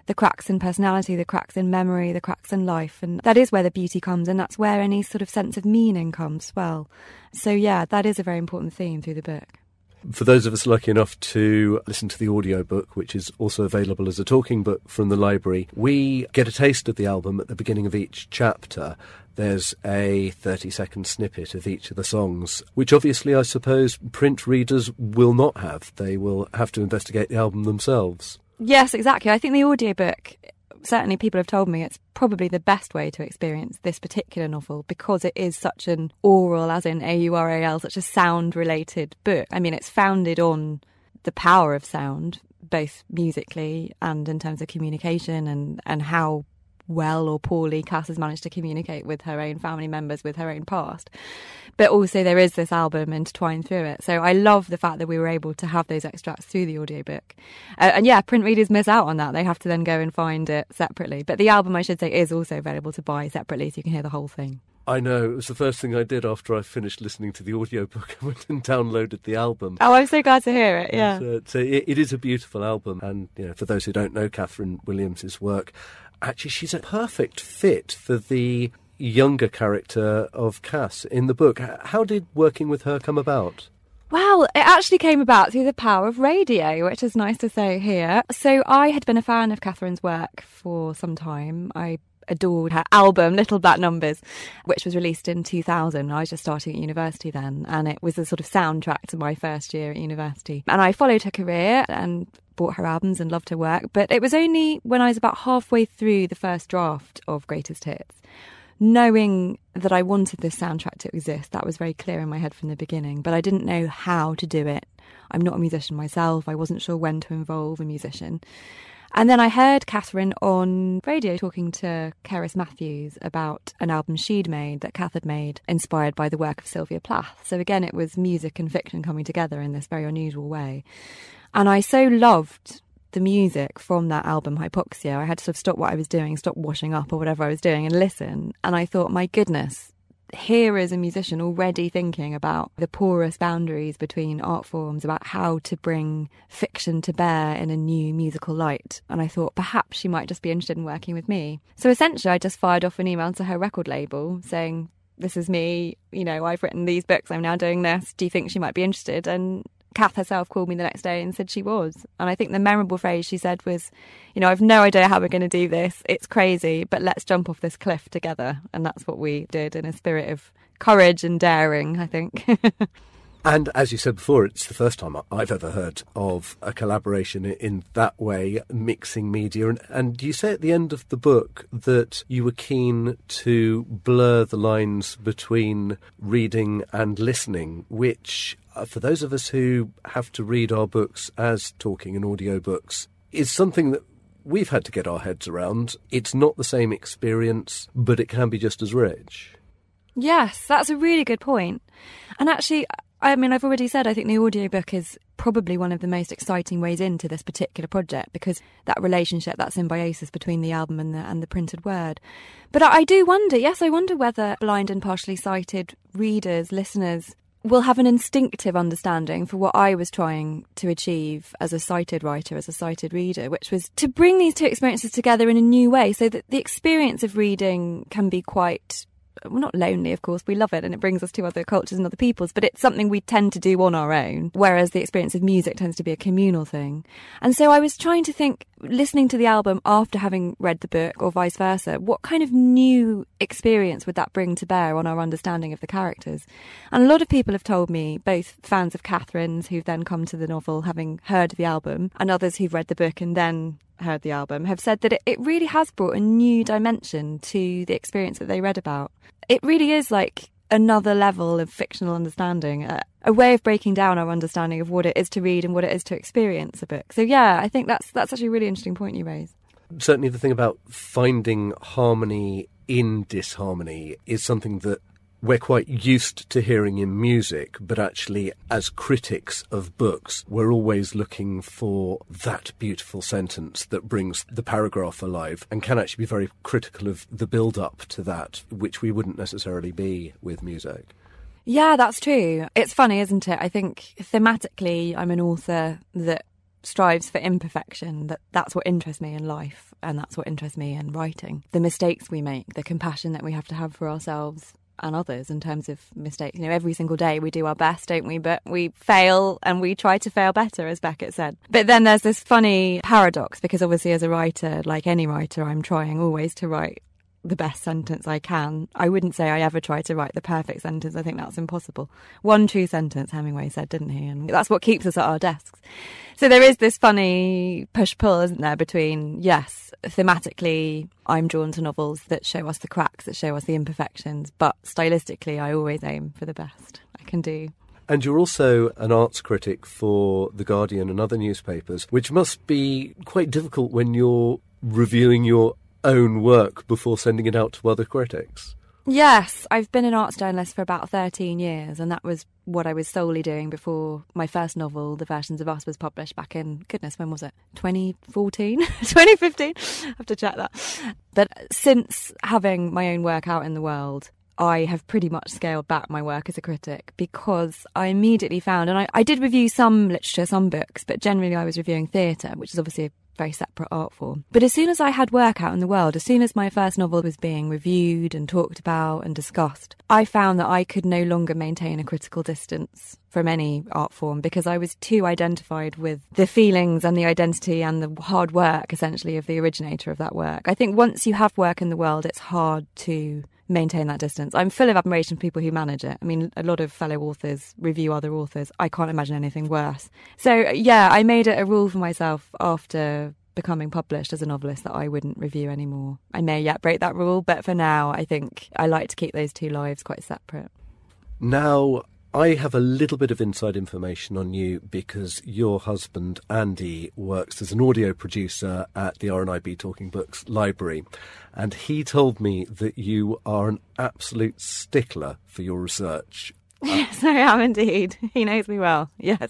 in personality, the cracks in memory, the cracks in life, and that is where the beauty comes, and that's where any sort of sense of meaning comes as well. So yeah, that is a very important theme through the book. For those of us lucky enough to listen to the audiobook, which is also available as a talking book from the library, we get a taste of the album at the beginning of each chapter. There's a 30-second snippet of each of the songs, which obviously I suppose print readers will not have. They will have to investigate the album themselves. Yes, exactly. I think the audiobook, certainly people have told me it's probably the best way to experience this particular novel because it is such an aural, as in AURAL, such a sound-related book. I mean, it's founded on the power of sound, both musically and in terms of communication and how well or poorly Cass has managed to communicate with her own family members, with her own past. But also there is this album intertwined through it. So I love the fact that we were able to have those extracts through the audiobook. And yeah, print readers miss out on that. They have to then go and find it separately. But the album, I should say, is also available to buy separately so you can hear the whole thing. I know, it was the first thing I did after I finished listening to the audiobook. I went and downloaded the album. Oh, I'm so glad to hear it, yeah. So it is a beautiful album. And, for those who don't know Catherine Williams' work, actually, she's a perfect fit for the younger character of Cass in the book. How did working with her come about? Well, it actually came about through the power of radio, which is nice to say here. So I had been a fan of Catherine's work for some time. I adored her album, Little Black Numbers, which was released in 2000. I was just starting at university then, and it was a sort of soundtrack to my first year at university. And I followed her career and bought her albums and loved her work. But it was only when I was about halfway through the first draft of Greatest Hits, knowing that I wanted this soundtrack to exist. That was very clear in my head from the beginning, but I didn't know how to do it. I'm not a musician myself. I wasn't sure when to involve a musician. And then I heard Catherine on radio talking to Cerys Matthews about an album she'd made, that Cath had made, inspired by the work of Sylvia Plath. So again, it was music and fiction coming together in this very unusual way. And I so loved the music from that album, Hypoxia. I had to sort of stop what I was doing, stop washing up or whatever I was doing and listen. And I thought, my goodness, here is a musician already thinking about the porous boundaries between art forms, about how to bring fiction to bear in a new musical light. And I thought perhaps she might just be interested in working with me. So essentially I just fired off an email to her record label saying, this is me, I've written these books, I'm now doing this. Do you think she might be interested? And Kath herself called me the next day and said she was. And I think the memorable phrase she said was, I've no idea how we're going to do this. It's crazy, but let's jump off this cliff together. And that's what we did in a spirit of courage and daring, I think. And as you said before, it's the first time I've ever heard of a collaboration in that way, mixing media. And you say at the end of the book that you were keen to blur the lines between reading and listening, which, for those of us who have to read our books as talking and audiobooks, is something that we've had to get our heads around. It's not the same experience, but it can be just as rich. Yes, that's a really good point. And actually, I've already said I think the audiobook is probably one of the most exciting ways into this particular project, because that relationship, that symbiosis between the album and the printed word. But I do wonder, I wonder whether blind and partially sighted readers, listeners, will have an instinctive understanding for what I was trying to achieve as a sighted writer, as a sighted reader, which was to bring these two experiences together in a new way, so that the experience of reading can be quite... well, not lonely, of course, we love it and it brings us to other cultures and other peoples, but it's something we tend to do on our own, whereas the experience of music tends to be a communal thing. And so I was trying to think, listening to the album after having read the book, or vice versa, what kind of new experience would that bring to bear on our understanding of the characters? And a lot of people have told me, both fans of Catherine's who've then come to the novel having heard the album, and others who've read the book and then heard the album, have said that it really has brought a new dimension to the experience that they read about. It really is like another level of fictional understanding, a way of breaking down our understanding of what it is to read and what it is to experience a book. So yeah, I think that's actually a really interesting point you raise. Certainly the thing about finding harmony in disharmony is something that we're quite used to hearing in music, but actually as critics of books, we're always looking for that beautiful sentence that brings the paragraph alive, and can actually be very critical of the build-up to that, which we wouldn't necessarily be with music. Yeah, that's true. It's funny, isn't it? I think thematically I'm an author that strives for imperfection, that's what interests me in life, and that's what interests me in writing. The mistakes we make, the compassion that we have to have for ourselves and others in terms of mistakes. Every single day we do our best, don't we? But we fail and we try to fail better, as Beckett said. But then there's this funny paradox, because obviously as a writer, like any writer, I'm trying always to write the best sentence I can. I wouldn't say I ever try to write the perfect sentence. I think that's impossible. One true sentence, Hemingway said, didn't he? And that's what keeps us at our desks. So there is this funny push-pull, isn't there, between, yes, thematically, I'm drawn to novels that show us the cracks, that show us the imperfections, but stylistically, I always aim for the best I can do. And you're also an arts critic for The Guardian and other newspapers, which must be quite difficult when you're reviewing your own work before sending it out to other critics. Yes, I've been an arts journalist for about 13 years, and that was what I was solely doing before my first novel, The Versions of Us, was published back in, goodness, when was it? 2014? 2015? I have to check that. But since having my own work out in the world, I have pretty much scaled back my work as a critic, because I immediately found, and I did review some literature, some books, but generally I was reviewing theatre, which is obviously a very separate art form. But as soon as I had work out in the world, as soon as my first novel was being reviewed and talked about and discussed, I found that I could no longer maintain a critical distance from any art form, because I was too identified with the feelings and the identity and the hard work, essentially, of the originator of that work. I think once you have work in the world, it's hard to maintain that distance. I'm full of admiration for people who manage it. I mean, a lot of fellow authors review other authors. I can't imagine anything worse. So, yeah, I made it a rule for myself after becoming published as a novelist that I wouldn't review anymore. I may yet break that rule, but for now, I think I like to keep those two lives quite separate. Now, I have a little bit of inside information on you because your husband, Andy, works as an audio producer at the RNIB Talking Books Library. And he told me that you are an absolute stickler for your research. Yes, I am indeed. He knows me well, yes.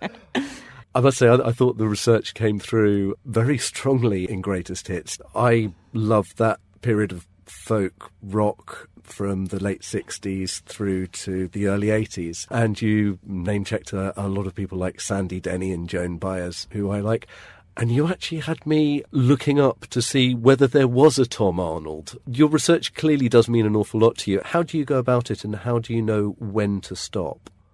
I must say, I thought the research came through very strongly in Greatest Hits. I loved that period of folk rock from the late 60s through to the early 80s. And you name-checked a lot of people like Sandy Denny and Joan Baez, who I like. And you actually had me looking up to see whether there was a Tom Arnold. Your research clearly does mean an awful lot to you. How do you go about it, and how do you know when to stop?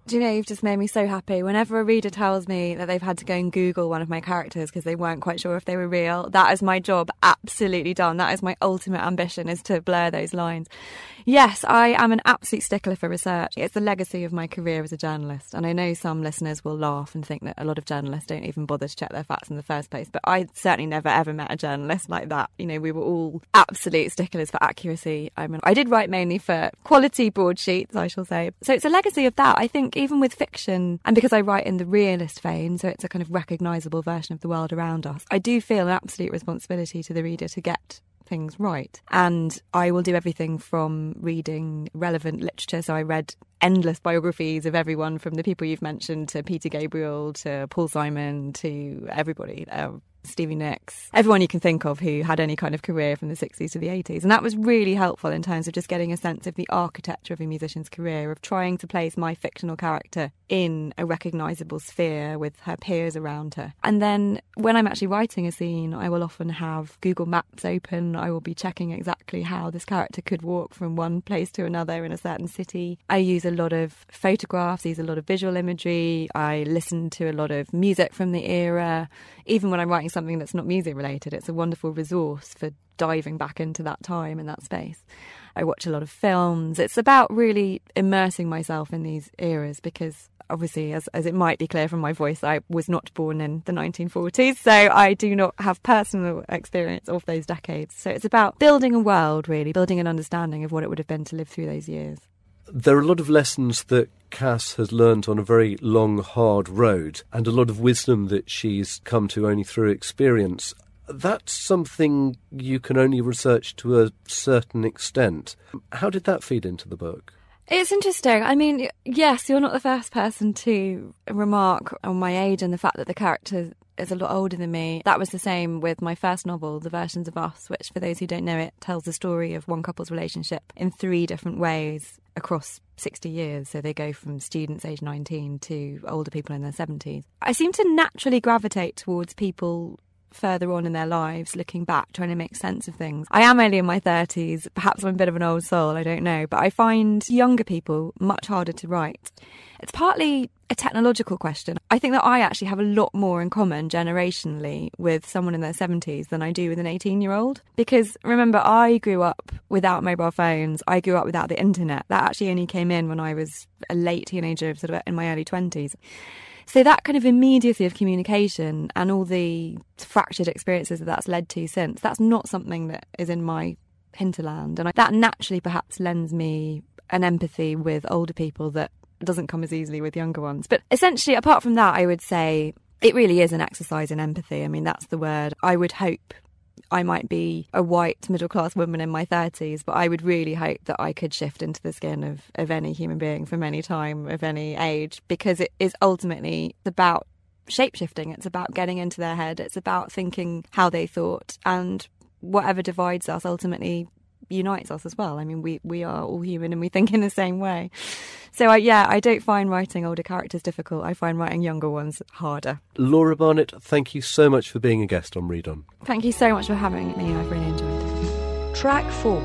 Do you know, you've just made me so happy. Whenever a reader tells me that they've had to go and Google one of my characters because they weren't quite sure if they were real, that is my job absolutely done. That is my ultimate ambition, is to blur those lines. Yes, I am an absolute stickler for research. It's the legacy of my career as a journalist. And I know some listeners will laugh and think that a lot of journalists don't even bother to check their facts in the first place. But I certainly never, ever met a journalist like that. You know, we were all absolute sticklers for accuracy. I did write mainly for quality broadsheets, I shall say. So it's a legacy of that. I think even with fiction, and because I write in the realist vein, so it's a kind of recognisable version of the world around us, I do feel an absolute responsibility to the reader to get things right. And I will do everything from reading relevant literature. So I read endless biographies of everyone from the people you've mentioned to Peter Gabriel to Paul Simon to everybody, Stevie Nicks, everyone you can think of who had any kind of career from the 60s to the 80s. And that was really helpful in terms of just getting a sense of the architecture of a musician's career, of trying to place my fictional character in a recognisable sphere with her peers around her. And then when I'm actually writing a scene, I will often have Google Maps open. I will be checking exactly how this character could walk from one place to another in a certain city. I use a lot of photographs, use a lot of visual imagery. I listen to a lot of music from the era. Even when I'm writing something that's not music related, it's a wonderful resource for diving back into that time and that space. I watch a lot of films. It's about really immersing myself in these eras because obviously, as it might be clear from my voice, I was not born in the 1940s, so I do not have personal experience of those decades. So it's about building a world, really, building an understanding of what it would have been to live through those years. There are a lot of lessons that Cass has learned on a very long, hard road, and a lot of wisdom that she's come to only through experience. That's something you can only research to a certain extent. How did that feed into the book? It's interesting. I mean, yes, you're not the first person to remark on my age and the fact that the character is a lot older than me. That was the same with my first novel, The Versions of Us, which, for those who don't know it, tells the story of one couple's relationship in 3 different ways across 60 years. So they go from students age 19 to older people in their 70s. I seem to naturally gravitate towards people further on in their lives, looking back, trying to make sense of things. I am only in my 30s. Perhaps I'm a bit of an old soul, I don't know. But I find younger people much harder to write. It's partly a technological question. I think that I actually have a lot more in common generationally with someone in their 70s than I do with an 18-year-old. Because remember, I grew up without mobile phones. I grew up without the internet. That actually only came in when I was a late teenager, sort of in my early 20s. So that kind of immediacy of communication and all the fractured experiences that that's led to since, that's not something that is in my hinterland. And that naturally perhaps lends me an empathy with older people that doesn't come as easily with younger ones. But essentially, apart from that, I would say it really is an exercise in empathy. I mean, that's the word. I would hope I might be a white middle-class woman in my 30s, but I would really hope that I could shift into the skin of any human being from any time, of any age, because it is ultimately about shape-shifting. It's about getting into their head. It's about thinking how they thought. And whatever divides us ultimately unites us as well. I mean, we are all human and we think in the same way. So, I don't find writing older characters difficult. I find writing younger ones harder. Laura Barnett, thank you so much for being a guest on Read On. Thank you so much for having me. I've really enjoyed it. Track 4,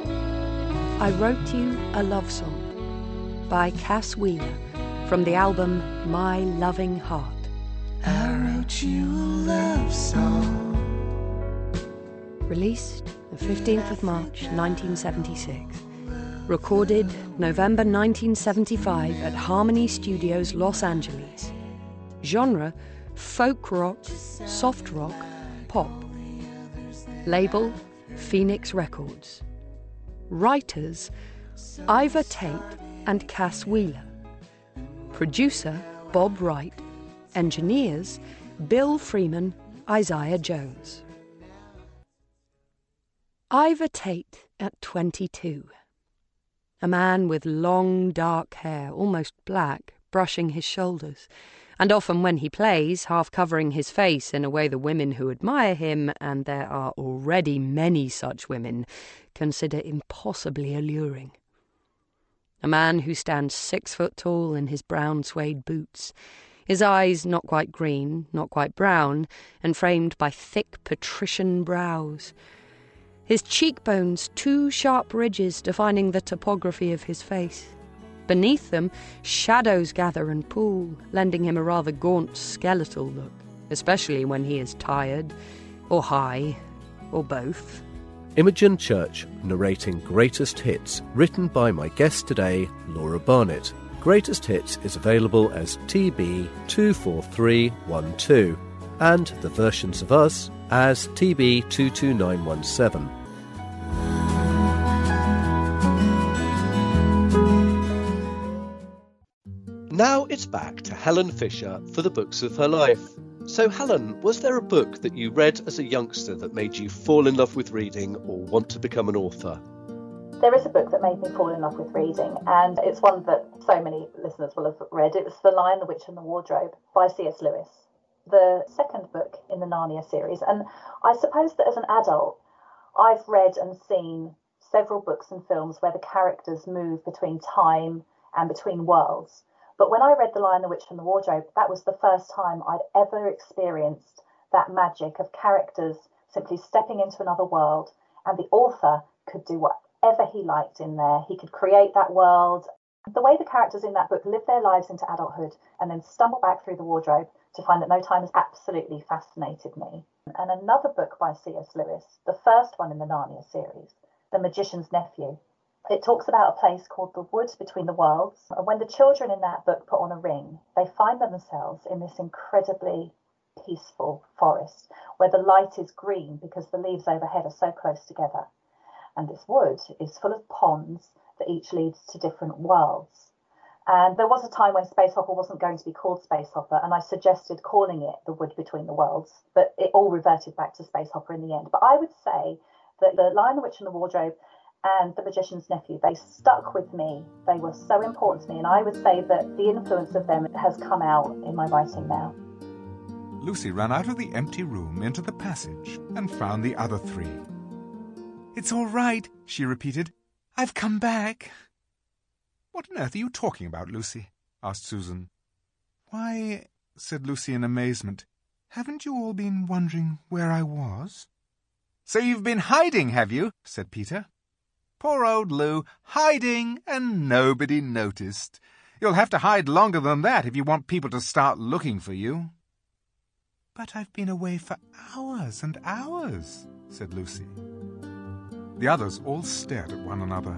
I Wrote You a Love Song by Cass Wheeler from the album My Loving Heart. I wrote you a love song. Released the 15th of March 1976. Recorded November 1975 at Harmony Studios, Los Angeles. Genre, folk rock, soft rock, pop. Label, Phoenix Records. Writers, Ivor Tate and Cass Wheeler. Producer, Bob Wright. Engineers, Bill Freeman, Isaiah Jones. Ivor Tate at 22. A man with long, dark hair, almost black, brushing his shoulders, and often when he plays, half covering his face in a way the women who admire him, and there are already many such women, consider impossibly alluring. A man who stands 6 foot tall in his brown suede boots, his eyes not quite green, not quite brown, and framed by thick patrician brows. His cheekbones 2 sharp ridges defining the topography of his face. Beneath them, shadows gather and pool, lending him a rather gaunt, skeletal look, especially when he is tired, or high, or both. Imogen Church narrating Greatest Hits, written by my guest today, Laura Barnett. Greatest Hits is available as TB 24312 and the versions of us as TB 22917. Now it's back to Helen Fisher for the books of her life. So Helen, was there a book that you read as a youngster that made you fall in love with reading or want to become an author? There is a book that made me fall in love with reading, and it's one that so many listeners will have read. It was The Lion, the Witch and the Wardrobe by C.S. Lewis, the second book in the Narnia series. And I suppose that as an adult, I've read and seen several books and films where the characters move between time and between worlds. But when I read The Lion, the Witch and the Wardrobe, that was the first time I'd ever experienced that magic of characters simply stepping into another world, and the author could do whatever he liked in there. He could create that world. The way the characters in that book live their lives into adulthood and then stumble back through the wardrobe to find that no time has absolutely fascinated me. And another book by C.S. Lewis, the first one in the Narnia series, The Magician's Nephew. It talks about a place called the Wood Between the Worlds. And when the children in that book put on a ring, they find themselves in this incredibly peaceful forest where the light is green because the leaves overhead are so close together. And this wood is full of ponds that each leads to different worlds. And there was a time when Space Hopper wasn't going to be called Space Hopper, and I suggested calling it The Wood Between the Worlds, but it all reverted back to Space Hopper in the end. But I would say that The Lion, the Witch and the Wardrobe and The Magician's Nephew, they stuck with me. They were so important to me, and I would say that the influence of them has come out in my writing now. Lucy ran out of the empty room into the passage and found the other three. "It's all right," she repeated. "I've come back." "What on earth are you talking about, Lucy?" asked Susan. "Why," said Lucy in amazement, "haven't you all been wondering where I was?" "So you've been hiding, have you?" said Peter. "Poor old Lou, hiding and nobody noticed. You'll have to hide longer than that if you want people to start looking for you." "But I've been away for hours and hours," said Lucy. The others all stared at one another.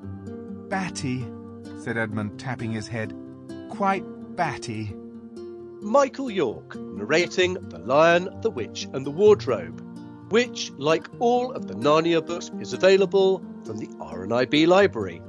"Batty," said Edmund, tapping his head. "Quite batty." Michael York narrating The Lion, the Witch and the Wardrobe, which, like all of the Narnia books, is available from the RNIB library.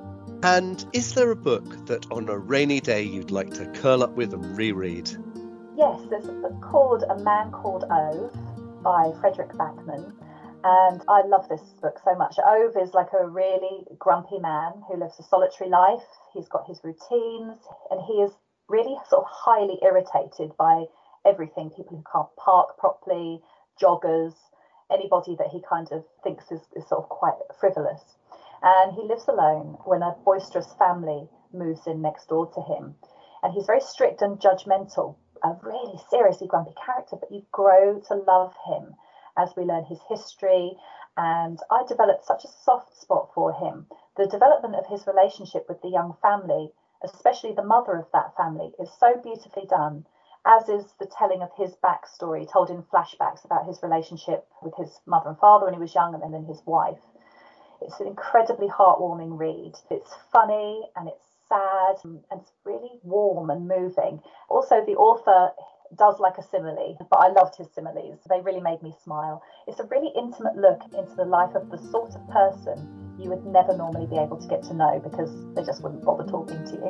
And is there a book that on a rainy day you'd like to curl up with and reread? Yes, there's a book called A Man Called Ove by Frederick Backman. And I love this book so much. Ove is like a really grumpy man who lives a solitary life. He's got his routines, and he is really sort of highly irritated by everything. People who can't park properly, joggers, anybody that he kind of thinks is sort of quite frivolous. And he lives alone when a boisterous family moves in next door to him. And he's very strict and judgmental, a really seriously grumpy character, but you grow to love him as we learn his history, and I developed such a soft spot for him. The development of his relationship with the young family, especially the mother of that family, is so beautifully done, as is the telling of his backstory, told in flashbacks about his relationship with his mother and father when he was young, and then his wife. It's an incredibly heartwarming read. It's funny and it's sad and it's really warm and moving. Also, the author does like a simile, but I loved his similes. They really made me smile. It's a really intimate look into the life of the sort of person you would never normally be able to get to know because they just wouldn't bother talking to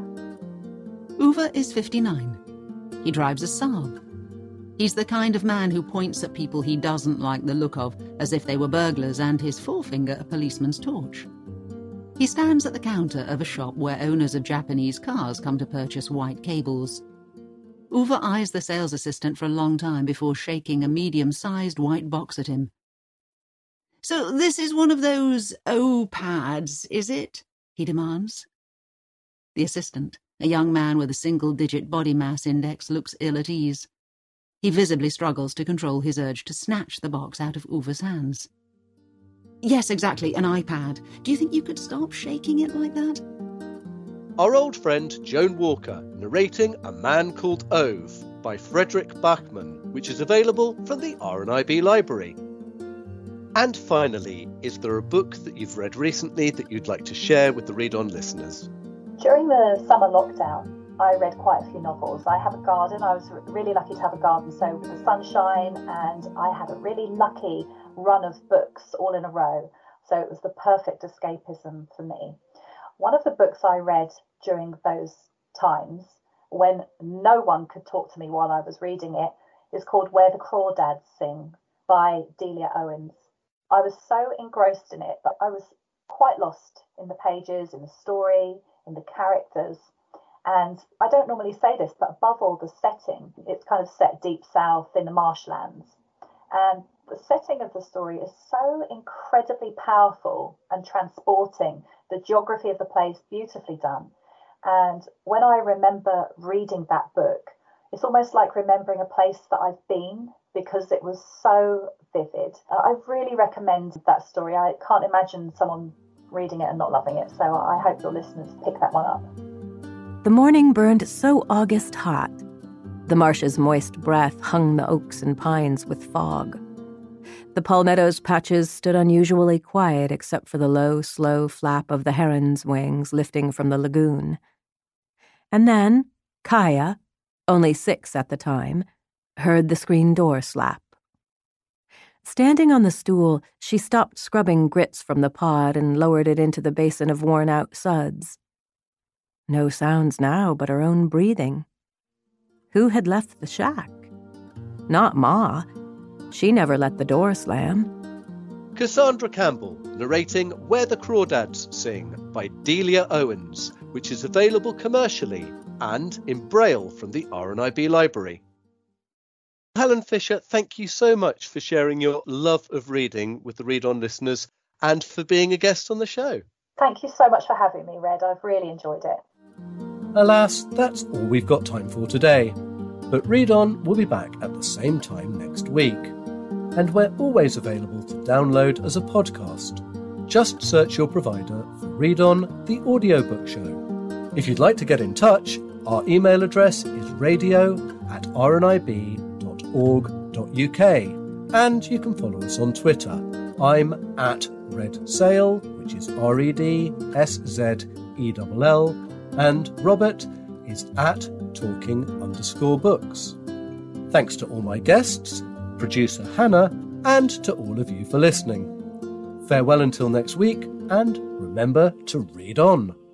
you. Uwe is 59. He drives a Saab. He's the kind of man who points at people he doesn't like the look of as if they were burglars and his forefinger a policeman's torch. He stands at the counter of a shop where owners of Japanese cars come to purchase white cables. Uwe eyes the sales assistant for a long time before shaking a medium-sized white box at him. "So this is one of those O-pads, is it?" he demands. The assistant, a young man with a single-digit body mass index, looks ill at ease. He visibly struggles to control his urge to snatch the box out of Uwe's hands. "Yes, exactly, an iPad. Do you think you could stop shaking it like that?" our old friend Joan Walker narrating A Man Called Ove by Frederick Bachman, which is available from the RNIB library. And finally, is there a book that you've read recently that you'd like to share with the Read On listeners? During the summer lockdown, I read quite a few novels. I have a garden. I was really lucky to have a garden, so with the sunshine, and I had a really lucky run of books all in a row. So it was the perfect escapism for me. One of the books I read during those times, when no one could talk to me while I was reading it, is called Where the Crawdads Sing by Delia Owens. I was so engrossed in it that I was quite lost in the pages, in the story, in the characters. And I don't normally say this, but above all, the setting, it's kind of set deep south in the marshlands. And the setting of the story is so incredibly powerful and transporting, the geography of the place beautifully done. And when I remember reading that book, it's almost like remembering a place that I've been, because it was so vivid. I really recommend that story. I can't imagine someone reading it and not loving it, so I hope your listeners pick that one up. The morning burned so August hot. The marsh's moist breath hung the oaks and pines with fog. The palmettos patches stood unusually quiet except for the low, slow flap of the heron's wings lifting from the lagoon. And then Kaya, only 6 at the time, heard the screen door slap. Standing on the stool, she stopped scrubbing grits from the pod and lowered it into the basin of worn-out suds. No sounds now but her own breathing. Who had left the shack? Not Ma. She never let the door slam. Cassandra Campbell narrating Where the Crawdads Sing by Delia Owens, which is available commercially and in Braille from the RNIB library. Helen Fisher, thank you so much for sharing your love of reading with the Read On listeners and for being a guest on the show. Thank you so much for having me, Red. I've really enjoyed it. Alas, that's all we've got time for today. But Read On will be back at the same time next week. And we're always available to download as a podcast. Just search your provider for Read On, the audiobook show. If you'd like to get in touch, our email address is radio@rnib.org.uk, and you can follow us on Twitter. I'm at RedSale, which is REDSZELL, and Robert is at talking_books. Thanks to all my guests, producer Hannah, and to all of you for listening. Farewell until next week, and remember to read on.